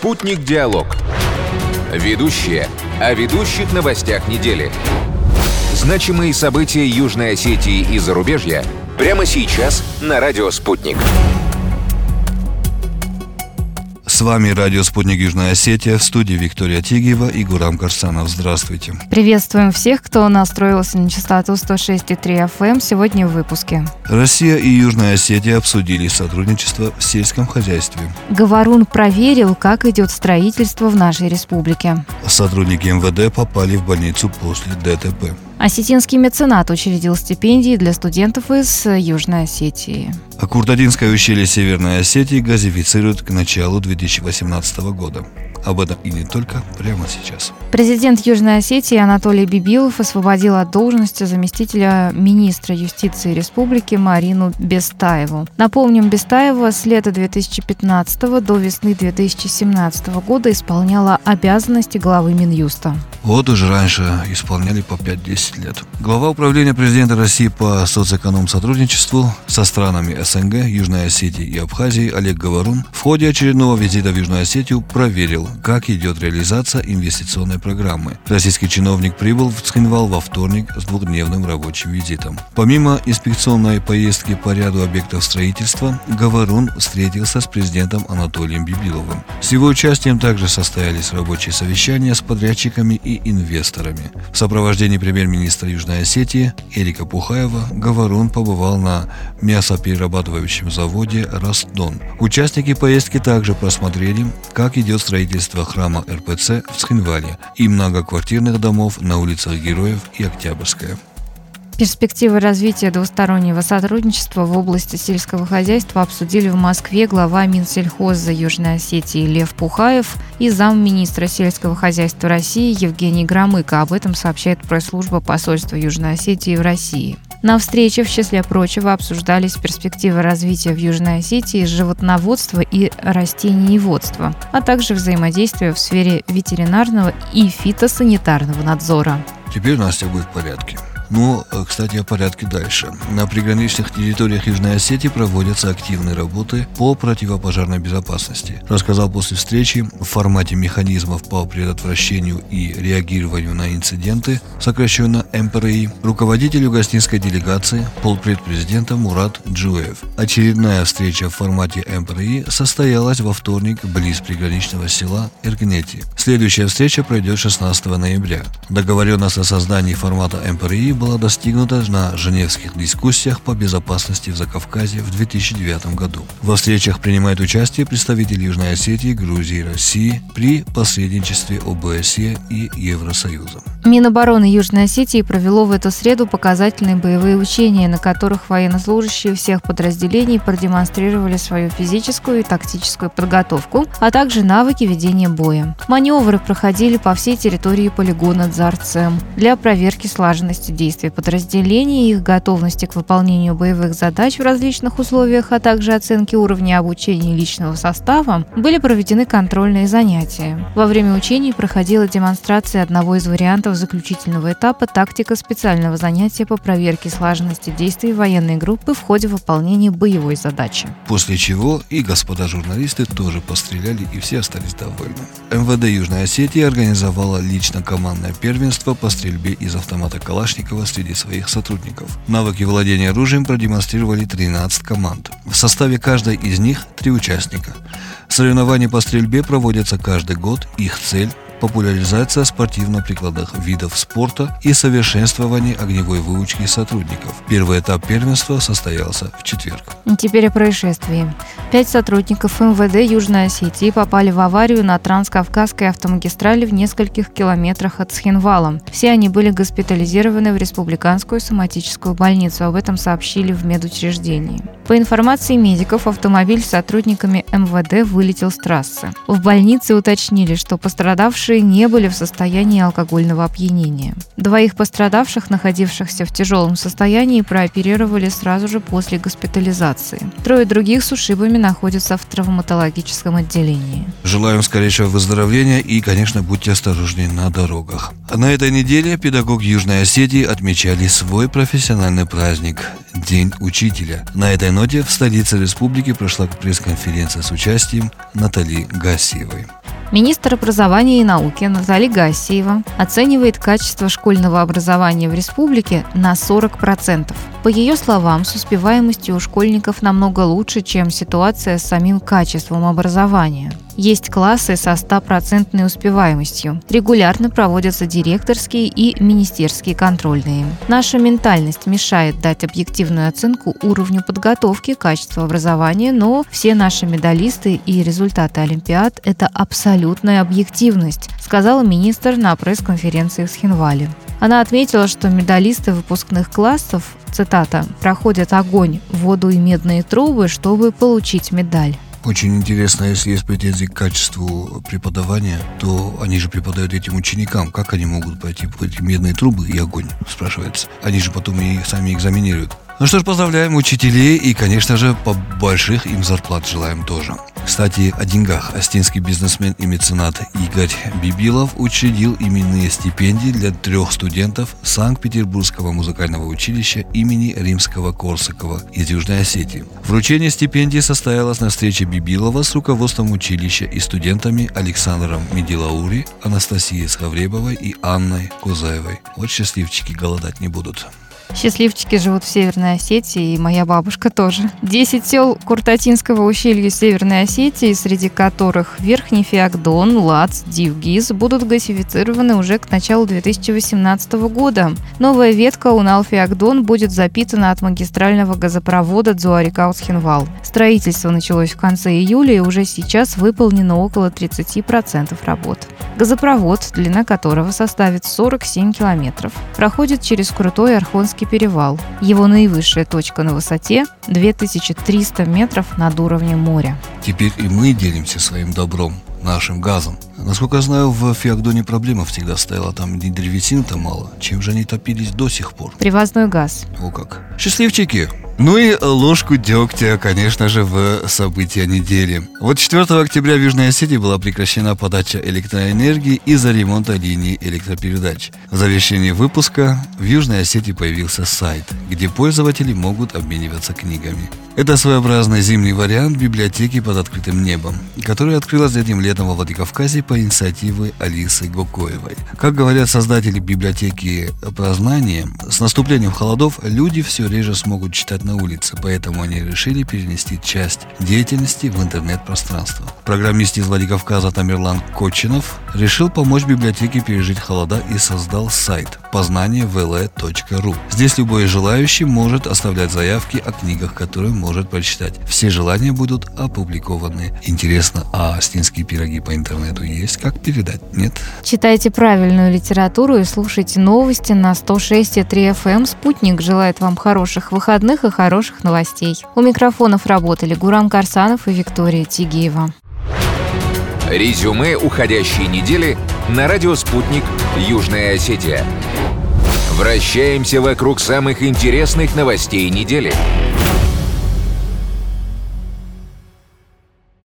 «Спутник Диалог». Ведущие о ведущих новостях недели. Значимые события Южной Осетии и зарубежья прямо сейчас на радио «Спутник». С вами радио «Спутник Южная Осетия», в студии Виктория Тигиева и Гурам Карсанов. Здравствуйте. Приветствуем всех, кто настроился на частоту 106,3 FM. Сегодня в выпуске. Россия и Южная Осетия обсудили сотрудничество в сельском хозяйстве. Говорун проверил, как идет строительство в нашей республике. Сотрудники МВД попали в больницу после ДТП. Осетинский меценат учредил стипендии для студентов из Южной Осетии. А Куртадинское ущелье Северной Осетии газифицируют к началу 2018 года. Об этом и не только прямо сейчас. Президент Южной Осетии Анатолий Бибилов освободил от должности заместителя министра юстиции республики Марину Бестаеву. Напомним, Бестаева с лета 2015 до весны 2017 года исполняла обязанности главы Минюста. Вот уже раньше исполняли по 5-10 лет. Глава управления президента России по социоэконом-сотрудничеству со странами СНГ, Южной Осетии и Абхазии Олег Говорун в ходе очередного визита в Южную Осетию проверил, как идет реализация инвестиционной программы. Российский чиновник прибыл в Цхинвал во вторник с двухдневным рабочим визитом. Помимо инспекционной поездки по ряду объектов строительства, Говорун встретился с президентом Анатолием Бибиловым. С его участием также состоялись рабочие совещания с подрядчиками и инвесторами. В сопровождении премьер-министра Южной Осетии Эрика Пухаева Говорун побывал на мясоперерабатывающем заводе «Ростдон». Участники поездки также просмотрели, как идет строительство храма РПЦ в Цхинвале и многоквартирных домов на улицах Героев и Октябрьская. Перспективы развития двустороннего сотрудничества в области сельского хозяйства обсудили в Москве глава Минсельхоза Южной Осетии Лев Пухаев и замминистра сельского хозяйства России Евгений Громыко. Об этом сообщает пресс-служба посольства Южной Осетии в России. На встрече, в числе прочего, обсуждались перспективы развития в Южной Осетии животноводства и растениеводства, а также взаимодействия в сфере ветеринарного и фитосанитарного надзора. Теперь Настя будет в порядке. Но, кстати, о порядке дальше. На приграничных территориях Южной Осетии проводятся активные работы по противопожарной безопасности, рассказал после встречи в формате механизмов по предотвращению и реагированию на инциденты, сокращенно МПРИ, руководитель югославской делегации, полпред президента Мурат Джуев. Очередная встреча в формате МПРИ состоялась во вторник близ приграничного села Эргнети. Следующая встреча пройдет 16 ноября. Договоренность о создании формата МПРИ была достигнута на женевских дискуссиях по безопасности в Закавказье в 2009 году. Во встречах принимают участие представители Южной Осетии, Грузии и России при посредничестве ОБСЕ и Евросоюза. Минобороны Южной Осетии провело в эту среду показательные боевые учения, на которых военнослужащие всех подразделений продемонстрировали свою физическую и тактическую подготовку, а также навыки ведения боя. Маневры проходили по всей территории полигона Дзарцем для проверки слаженности действий подразделений, их готовности к выполнению боевых задач в различных условиях, а также оценки уровня обучения личного состава, были проведены контрольные занятия. Во время учений проходила демонстрация одного из вариантов заключительного этапа тактика специального занятия по проверке слаженности действий военной группы в ходе выполнения боевой задачи. После чего и господа журналисты тоже постреляли, и все остались довольны. МВД Южной Осетии организовала лично командное первенство по стрельбе из автомата Калашникова среди своих сотрудников. Навыки владения оружием продемонстрировали 13 команд. В составе каждой из них 3 участника. Соревнования по стрельбе проводятся каждый год. Их цель – популяризация спортивно-прикладных видов спорта и совершенствование огневой выучки сотрудников. Первый этап первенства состоялся в четверг. Теперь о происшествии. 5 сотрудников МВД Южной Осетии попали в аварию на Транскавказской автомагистрали в нескольких километрах от Цхинвала. Все они были госпитализированы в республиканскую соматическую больницу. Об этом сообщили в медучреждении. По информации медиков, автомобиль с сотрудниками МВД вылетел с трассы. В больнице уточнили, что пострадавшие не были в состоянии алкогольного опьянения. 2 пострадавших, находившихся в тяжелом состоянии, прооперировали сразу же после госпитализации. 3 других с ушибами находятся в травматологическом отделении. Желаем скорейшего выздоровления и, конечно, будьте осторожнее на дорогах. На этой неделе педагоги Южной Осетии отмечали свой профессиональный праздник – День учителя. На этой ноте в столице республики прошла пресс-конференция с участием Натальи Гасиевой. Министр образования и науки Наталья Гассиева оценивает качество школьного образования в республике на 40%. По ее словам, с успеваемостью у школьников намного лучше, чем ситуация с самим качеством образования. Есть классы со 100% успеваемостью. Регулярно проводятся директорские и министерские контрольные. Наша ментальность мешает дать объективную оценку уровню подготовки, качеству образования, но все наши медалисты и результаты олимпиад – это абсолютная объективность, сказала министр на пресс-конференции в Схинвале. Она отметила, что медалисты выпускных классов, цитата, «проходят огонь, воду и медные трубы, чтобы получить медаль». Очень интересно, если есть претензии к качеству преподавания, то они же преподают этим ученикам. Как они могут пройти по эти медные трубы и огонь, спрашивается. Они же потом и сами экзаменируют. Ну что ж, поздравляем учителей и, конечно же, больших им зарплат желаем тоже. Кстати, о деньгах. Остинский бизнесмен и меценат Игорь Бибилов учредил именные стипендии для 3 студентов Санкт-Петербургского музыкального училища имени Римского-Корсакова из Южной Осетии. Вручение стипендий состоялось на встрече Бибилова с руководством училища и студентами Александром Медилаури, Анастасией Схавребовой и Анной Кузаевой. Вот счастливчики голодать не будут. Счастливчики живут в Северной Осетии, и моя бабушка тоже. 10 сел Куртатинского ущелья Северной Осетии, среди которых Верхний Феогдон, Лац, Дивгиз, будут газифицированы уже к началу 2018 года. Новая ветка Унал-Феогдон будет запитана от магистрального газопровода Дзуарикаус-Хинвал. Строительство началось в конце июля, и уже сейчас выполнено около 30% работ. Газопровод, длина которого составит 47 километров, проходит через крутой Архонский перевал. Его наивысшая точка на высоте 2300 метров над уровнем моря. Теперь и мы делимся своим добром, нашим газом. Насколько я знаю, в Феогдоне проблема всегда стояла, там древесины-то мало. Чем же они топились до сих пор? Привозной газ. О как. Счастливчики! Ну и ложку дегтя, конечно же, в события недели. Вот 4 октября в Южной Осетии была прекращена подача электроэнергии из-за ремонта линий электропередач. В завершении выпуска в Южной Осетии появился сайт, где пользователи могут обмениваться книгами. Это своеобразный зимний вариант библиотеки под открытым небом, которая открылась этим летом во Владикавказе по инициативе Алисы Гокоевой. Как говорят создатели библиотеки Прознания, с наступлением холодов люди все реже смогут читать на улице, поэтому они решили перенести часть деятельности в интернет-пространство. Программист из Владикавказа Тамерлан Кочинов решил помочь библиотеке пережить холода и создал сайт познание.vl.ru. Здесь любой желающий может оставлять заявки о книгах, которые может прочитать. Все желания будут опубликованы. Интересно, а остинские пироги по интернету есть? Как передать? Нет? Читайте правильную литературу и слушайте новости на 106,3 FM. «Спутник» желает вам хороших выходных и хороших новостей. У микрофонов работали Гурам Карсанов и Виктория Тигиева. Резюме уходящей недели на радио «Спутник», Южная Осетия. Вращаемся вокруг самых интересных новостей недели.